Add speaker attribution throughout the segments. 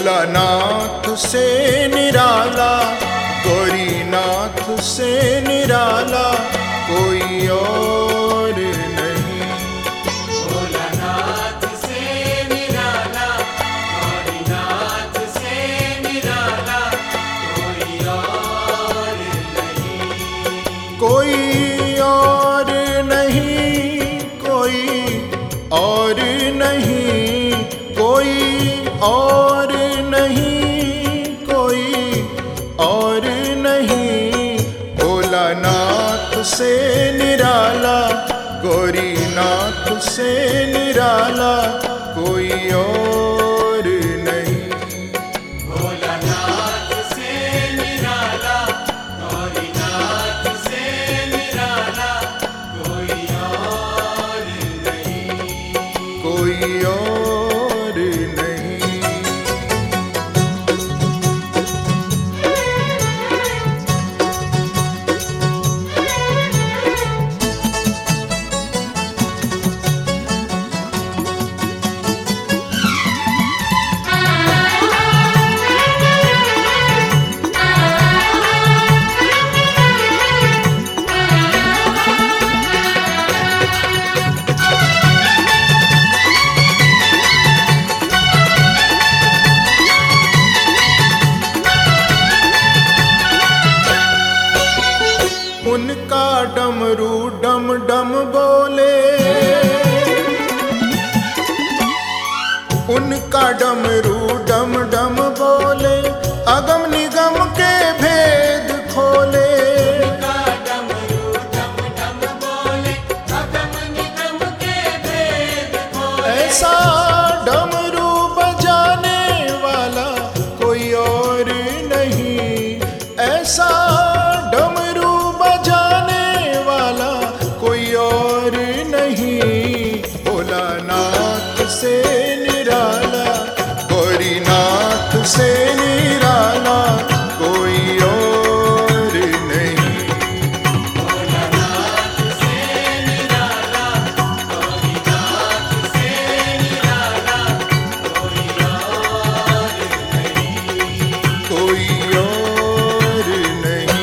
Speaker 1: भोलानाथ से निराला, गौरीनाथ से निराला कोई और नहीं।
Speaker 2: भोलानाथ से निराला, गौरीनाथ से निराला कोई और नहीं।
Speaker 1: कोई और नहीं, कोई और नहीं, कोई और नहीं, कोई और नहीं। भोलानाथ से निराला, गौरीनाथ से निराला कोई और नहीं।
Speaker 2: भोलानाथ से निराला, गौरीनाथ से निराला कोई और नहीं।
Speaker 1: कोई और नहीं। उनका डमरू डम डम बोले, उनका डमरू डम डम बोले, अगम निगम के भेद खोले।
Speaker 2: उनका डमरू डम डम बोले, अगम निगम के भेद खोले।
Speaker 1: ऐसा डमरू बजाने वाला कोई और नहीं, ऐसा डमरू बजाने वाला कोई और नहीं। भोलानाथ से निराला, गौरीनाथ से निराला कोई और नहीं।
Speaker 2: भोलानाथ से निराला, गौरीनाथ से निराला कोई और नहीं।
Speaker 1: कोई और नहीं।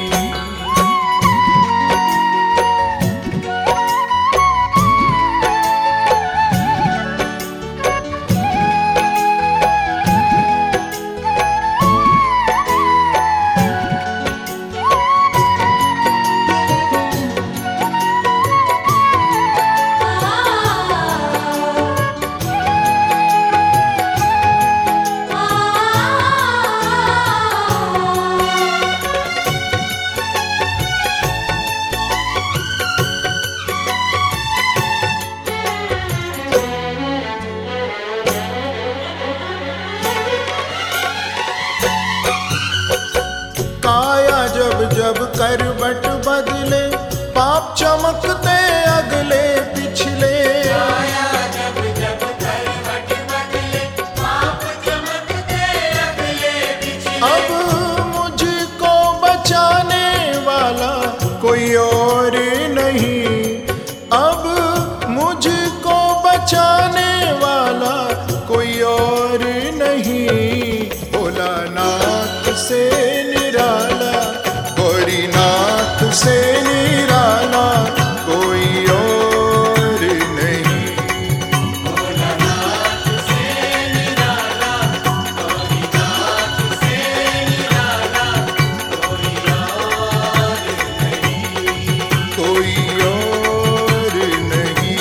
Speaker 1: काया जब जब करवट बदले, पाप चमकते अगले पिछले।
Speaker 2: आया जब जब करवट बदले, पाप चमकते अगले पिछले।
Speaker 1: अब मुझको बचाने वाला कोई और नहीं, अब मुझको बचाने वाला कोई और नहीं। भोलानाथ से निराला, गौरीनाथ से निराला कोई और नहीं।
Speaker 2: भोलानाथ से निराला, गौरीनाथ से निराला कोई और नहीं।
Speaker 1: कोई और नहीं।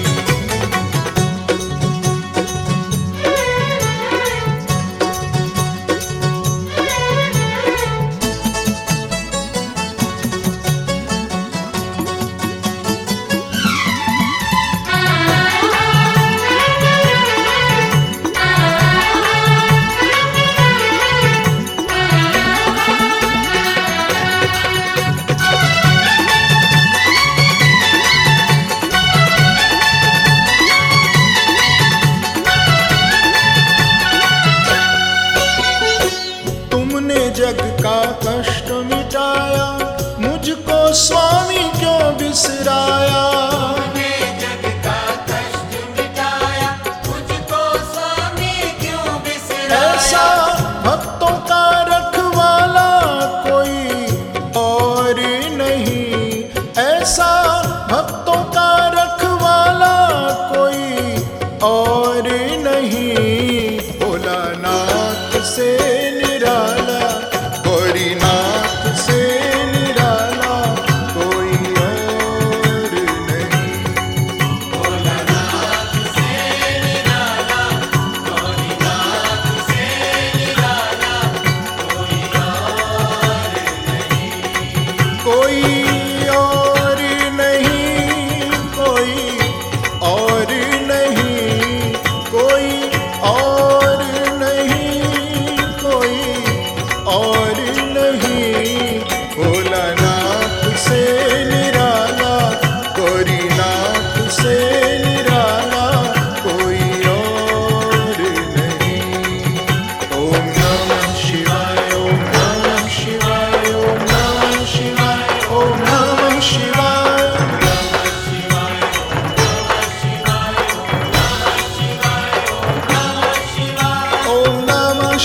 Speaker 1: जग का कष्ट मिटाया, मुझको स्वामी क्यों बिसराया।
Speaker 2: तूने जग का कष्ट मिटाया, मुझको स्वामी क्यों बिसराया।
Speaker 1: ऐसा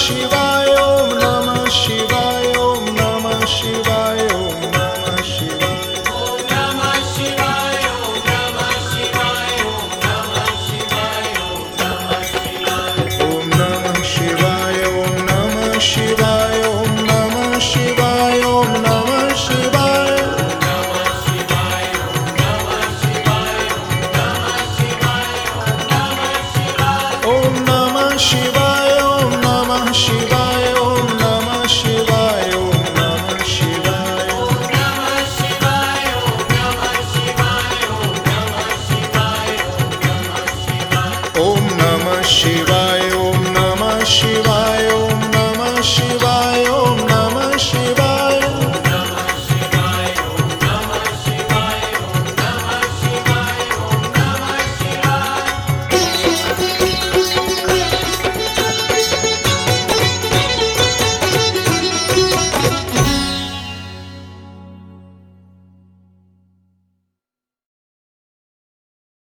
Speaker 1: शिवा